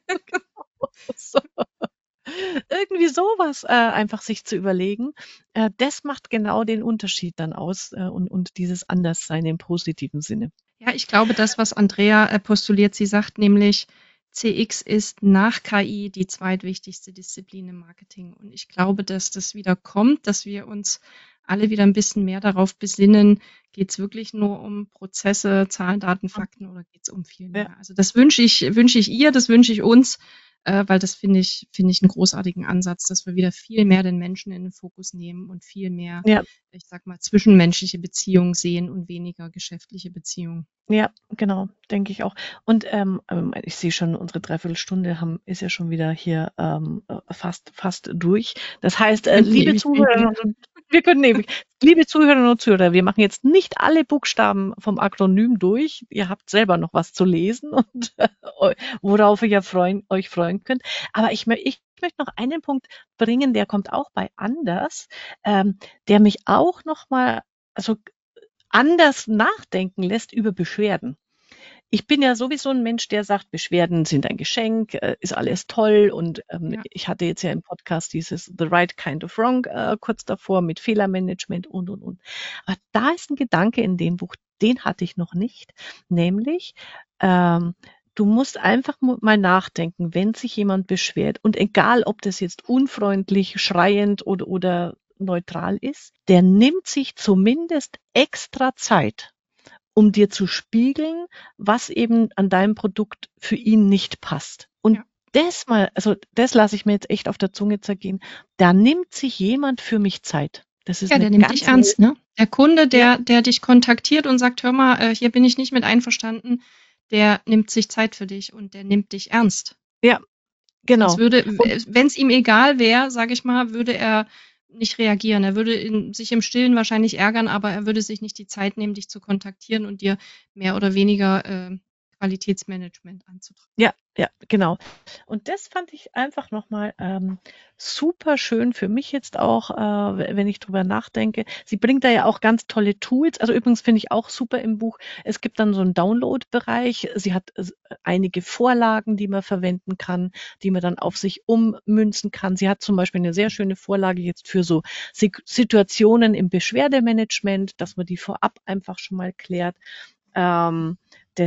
So. Irgendwie sowas einfach sich zu überlegen, das macht genau den Unterschied dann aus und dieses Anderssein im positiven Sinne. Ja, ich glaube, das, was Andrea postuliert, sie sagt nämlich, CX ist nach KI die zweitwichtigste Disziplin im Marketing. Und ich glaube, dass das wieder kommt, dass wir uns alle wieder ein bisschen mehr darauf besinnen, geht es wirklich nur um Prozesse, Zahlen, Daten, Fakten oder geht es um viel Ja, mehr? Also das wünsche ich ihr, das wünsche ich uns, weil das finde ich einen großartigen Ansatz, dass wir wieder viel mehr den Menschen in den Fokus nehmen und viel mehr, ja, ich sag mal, zwischenmenschliche Beziehungen sehen und weniger geschäftliche Beziehungen. ja, genau, denke ich auch. Und ich sehe schon, unsere Dreiviertelstunde ist ja schon wieder hier fast durch. Das heißt, Könnten liebe ewig reden. Zuhörerinnen und wir können ewig. Liebe Zuhörerinnen und Zuhörer, wir machen jetzt nicht alle Buchstaben vom Akronym durch. Ihr habt selber noch was zu lesen und worauf ihr euch freuen könnt. Aber ich möchte noch einen Punkt bringen, der kommt auch bei Anders, der mich auch noch mal, also anders nachdenken lässt über Beschwerden. Ich bin ja sowieso ein Mensch, der sagt, Beschwerden sind ein Geschenk, ist alles toll. Und Ja. ich hatte jetzt ja im Podcast dieses The Right Kind of Wrong kurz davor mit Fehlermanagement und. Aber da ist ein Gedanke in dem Buch, den hatte ich noch nicht, nämlich ähm, du musst einfach mal nachdenken, wenn sich jemand beschwert und egal, ob das jetzt unfreundlich, schreiend oder neutral ist, der nimmt sich zumindest extra Zeit, um dir zu spiegeln, was eben an deinem Produkt für ihn nicht passt. Und Ja. das lasse ich mir jetzt echt auf der Zunge zergehen. Da nimmt sich jemand für mich Zeit. Das ist Ja, eine der nimmt dich ganz selten. ernst, ne? Der Kunde, Ja, der dich kontaktiert und sagt, hör mal, hier bin ich nicht mit einverstanden, der nimmt sich Zeit für dich und der nimmt dich ernst. ja, Sonst genau. würde, Und wenn es ihm egal wäre, sage ich mal, würde er nicht reagieren. Er würde sich im Stillen wahrscheinlich ärgern, aber er würde sich nicht die Zeit nehmen, dich zu kontaktieren und dir mehr oder weniger Qualitätsmanagement anzutragen. Ja, ja, genau. Und das fand ich einfach nochmal super schön für mich jetzt auch, wenn ich drüber nachdenke. Sie bringt da ja auch ganz tolle Tools. Also übrigens finde ich auch super im Buch. Es gibt dann so einen Download-Bereich. Sie hat einige Vorlagen, die man verwenden kann, die man dann auf sich ummünzen kann. Sie hat zum Beispiel eine sehr schöne Vorlage jetzt für so Situationen im Beschwerdemanagement, dass man die vorab einfach schon mal klärt. Ähm,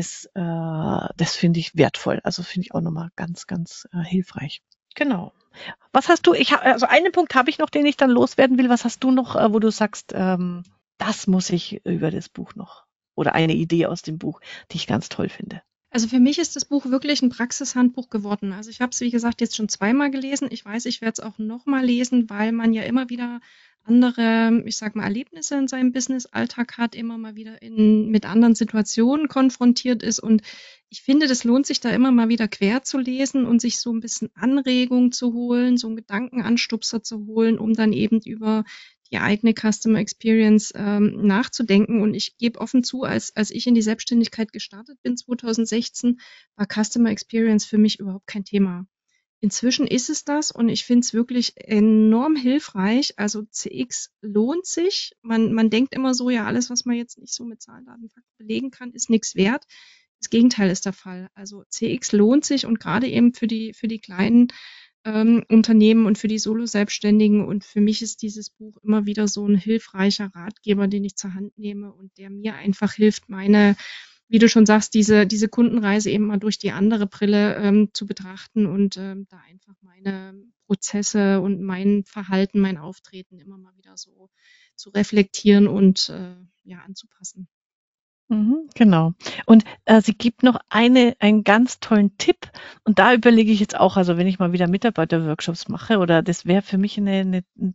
das finde ich wertvoll. Also finde ich auch nochmal ganz, ganz hilfreich. Genau. Was hast du? Also einen Punkt habe ich noch, den ich dann loswerden will. Was hast du noch, wo du sagst, das muss ich über das Buch noch? Oder eine Idee aus dem Buch, die ich ganz toll finde. Also für mich ist das Buch wirklich ein Praxishandbuch geworden. Also ich habe es, wie gesagt, jetzt schon zweimal gelesen. Ich weiß, ich werde es auch nochmal lesen, weil man ja immer wieder andere, ich sag mal, Erlebnisse in seinem Business-Alltag hat, immer mal wieder mit anderen Situationen konfrontiert ist. Und ich finde, das lohnt sich da immer mal wieder quer zu lesen und sich so ein bisschen Anregung zu holen, so einen Gedankenanstupser zu holen, um dann eben über die eigene Customer Experience nachzudenken. Und ich gebe offen zu, als ich in die Selbstständigkeit gestartet bin, 2016, war Customer Experience für mich überhaupt kein Thema. Inzwischen ist es das und ich finde es wirklich enorm hilfreich. Also CX lohnt sich. Man denkt immer so, ja, alles, was man jetzt nicht so mit Zahlen, Daten, Fakten belegen kann, ist nichts wert. Das Gegenteil ist der Fall. Also CX lohnt sich und gerade eben für die kleinen Unternehmen und für die Solo-Selbstständigen. Und für mich ist dieses Buch immer wieder so ein hilfreicher Ratgeber, den ich zur Hand nehme und der mir einfach hilft, meine, wie du schon sagst, diese Kundenreise eben mal durch die andere Brille zu betrachten und da einfach meine Prozesse und mein Verhalten, mein Auftreten immer mal wieder so zu reflektieren und ja, anzupassen. Genau. Und sie gibt noch einen ganz tollen Tipp. Und da überlege ich jetzt auch, also wenn ich mal wieder Mitarbeiterworkshops mache, oder das wäre für mich ein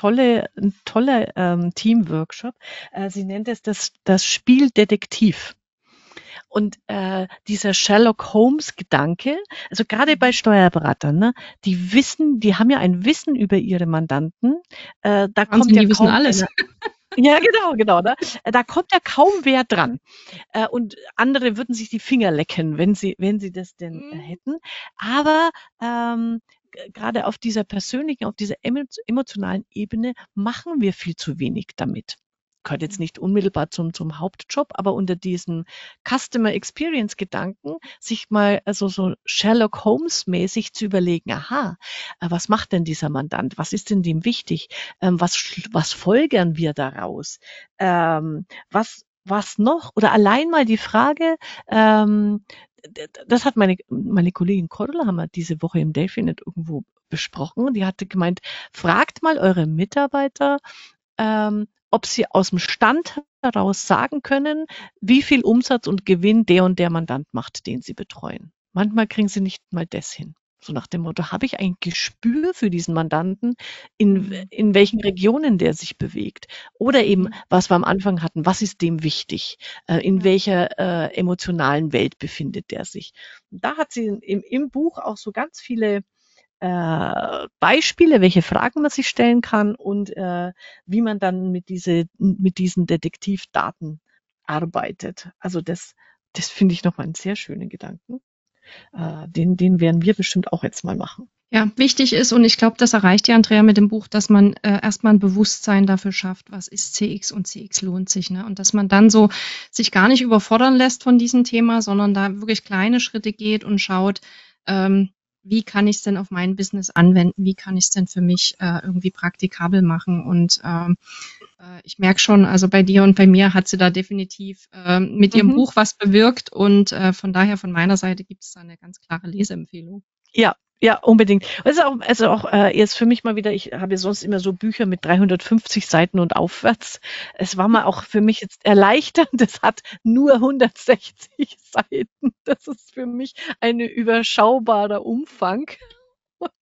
toller Teamworkshop. Sie nennt es das Spiel Detektiv. Und dieser Sherlock Holmes-Gedanke, also gerade bei Steuerberatern, ne, die haben ja ein Wissen über ihre Mandanten. Da kommt Wahnsinn, ja die wissen kaum alles. einer. Ja, genau, ne? Da kommt ja kaum wer dran. Und andere würden sich die Finger lecken, wenn sie das denn hätten. Aber gerade auf dieser persönlichen, auf dieser emotionalen Ebene machen wir viel zu wenig damit. Gehört jetzt nicht unmittelbar zum Hauptjob, aber unter diesen Customer Experience Gedanken sich mal also so Sherlock Holmes mäßig zu überlegen, aha, was macht denn dieser Mandant? Was ist denn dem wichtig? Was folgern wir daraus? Was noch? Oder allein mal die Frage, das hat meine Kollegin Cordula haben wir diese Woche im Delphinet irgendwo besprochen. Die hatte gemeint, fragt mal eure Mitarbeiter, ob sie aus dem Stand heraus sagen können, wie viel Umsatz und Gewinn der und der Mandant macht, den sie betreuen. Manchmal kriegen sie nicht mal das hin. So nach dem Motto, habe ich ein Gespür für diesen Mandanten, in welchen Regionen der sich bewegt? Oder eben, was wir am Anfang hatten, was ist dem wichtig? In welcher emotionalen Welt befindet der sich? Und da hat sie im Buch auch so ganz viele Beispiele, welche Fragen man sich stellen kann und wie man dann mit diesen Detektivdaten arbeitet. Also das finde ich nochmal einen sehr schönen Gedanken. Den werden wir bestimmt auch jetzt mal machen. Ja, wichtig ist, und ich glaube, das erreicht ja Andrea mit dem Buch, dass man erstmal ein Bewusstsein dafür schafft, was ist CX und CX lohnt sich, ne? Und dass man dann so sich gar nicht überfordern lässt von diesem Thema, sondern da wirklich kleine Schritte geht und schaut, wie kann ich es denn auf mein Business anwenden, wie kann ich es denn für mich irgendwie praktikabel machen. Und ich merke schon, also bei dir und bei mir hat sie da definitiv mit ihrem Buch was bewirkt und von daher von meiner Seite gibt es da eine ganz klare Leseempfehlung. Ja, unbedingt. Also auch jetzt für mich mal wieder, ich habe ja sonst immer so Bücher mit 350 Seiten und aufwärts. Es war mal auch für mich jetzt erleichternd, es hat nur 160 Seiten. Das ist für mich ein überschaubarer Umfang. Und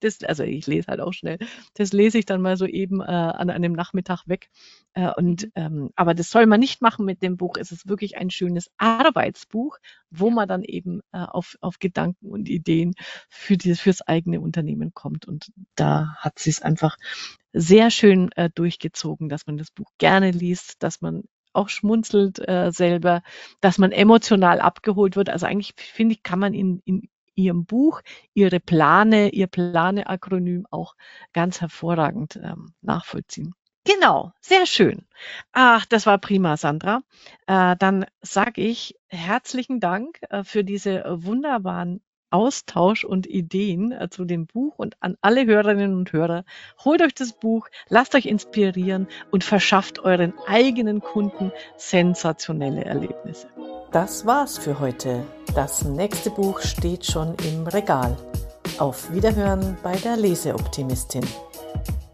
also ich lese halt auch schnell, das lese ich dann mal so eben an einem Nachmittag weg. Aber das soll man nicht machen mit dem Buch. Es ist wirklich ein schönes Arbeitsbuch, wo man dann eben auf Gedanken und Ideen fürs eigene Unternehmen kommt. Und da hat sie es einfach sehr schön durchgezogen, dass man das Buch gerne liest, dass man auch schmunzelt selber, dass man emotional abgeholt wird. Also eigentlich finde ich, kann man in ihrem Buch ihr Plane-Akronym auch ganz hervorragend nachvollziehen. Genau, sehr schön. Ach, das war prima, Sandra. Dann sage ich herzlichen Dank für diese wunderbaren Austausch und Ideen zu dem Buch und an alle Hörerinnen und Hörer. Holt euch das Buch, lasst euch inspirieren und verschafft euren eigenen Kunden sensationelle Erlebnisse. Das war's für heute. Das nächste Buch steht schon im Regal. Auf Wiederhören bei der Leseoptimistin.